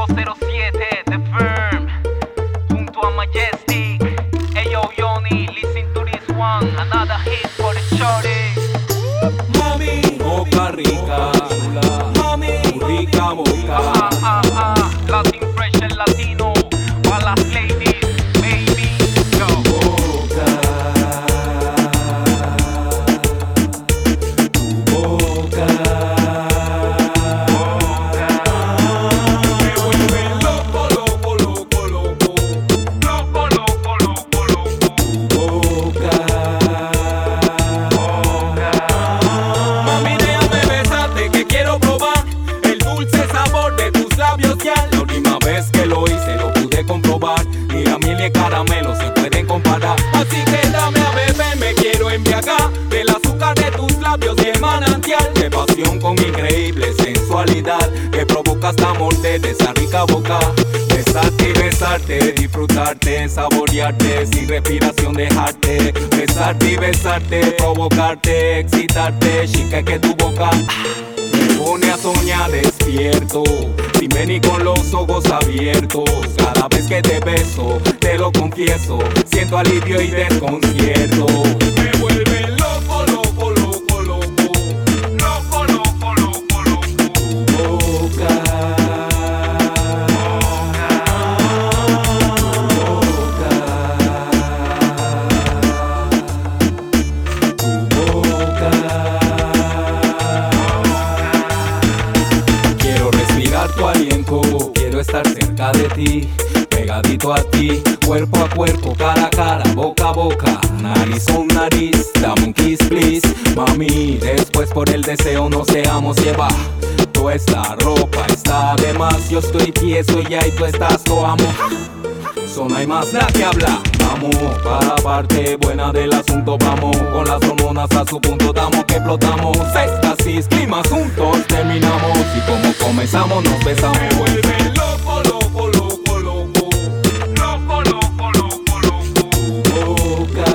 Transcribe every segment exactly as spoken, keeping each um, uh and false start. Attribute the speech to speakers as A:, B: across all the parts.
A: cinco cero siete The Firm, junto a Majestic. Ayo Yoni, listen to this one, another hit for the shorty.
B: Mami, boca rica, mami, rica boca.
A: Ah, ah, ah, Latin fresh, el latino, para las ladies, baby, go.
B: Boca, tu boca, me vuelve loco, loco, loco, loco,
A: Loco, loco, loco, loco.
B: tu boca. Mami, déjame besarte que quiero probar el dulce sabor de tus labios ya. La última vez que lo hice lo pude comprobar y a miel y caramelo se pueden comparar. Así que dame a beber, me quiero embriagar del azúcar de tus labios y el manantial de pasión con increíble sensualidad que provoca hasta morder de esa rica boca. Besarte y besarte, disfrutarte, saborearte, sin respiración dejarte. Besarte y besarte, provocarte, excitarte, chica que tu boca me pone a soñar despierto, sin ver ni con los ojos abiertos. Cada vez que te beso, te lo confieso, siento alivio y desconcierto. Me vuelve loco, loco, loco, loco,
A: Loco, loco, loco, loco.
B: tu boca. Quiero respirar tu aliento, quiero estar cerca de ti, pegadito a ti, cuerpo a cuerpo, cara a cara, boca a boca, nariz con nariz, dame un kiss please. Mami, después por el deseo nos dejamos llevar. Toda esta ropa está de más, yo estoy tieso ya y tú estás toda moja. So no hay más nada que hablar. Vamos para la parte buena del asunto. Vamos con las hormonas a su punto. Damos que explotamos. Éxtasis, clima juntos terminamos. Y como comenzamos nos besamos. Me vuelve loco, loco, loco, loco.
A: Loco, loco, loco, loco.
B: Tu boca.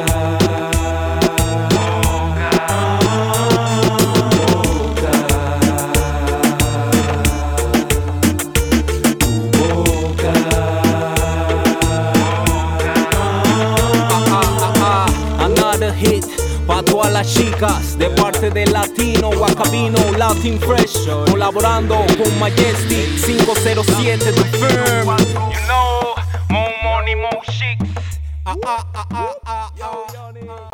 B: Tu boca.
C: Another hit pa' todas las chicas de parte de Latino, Wacabino, Latin Fresh, colaborando con Majestic cinco cero siete The Firm.
A: You know, more money, more chicks.
C: Ah, ah, ah, ah, ah, ah.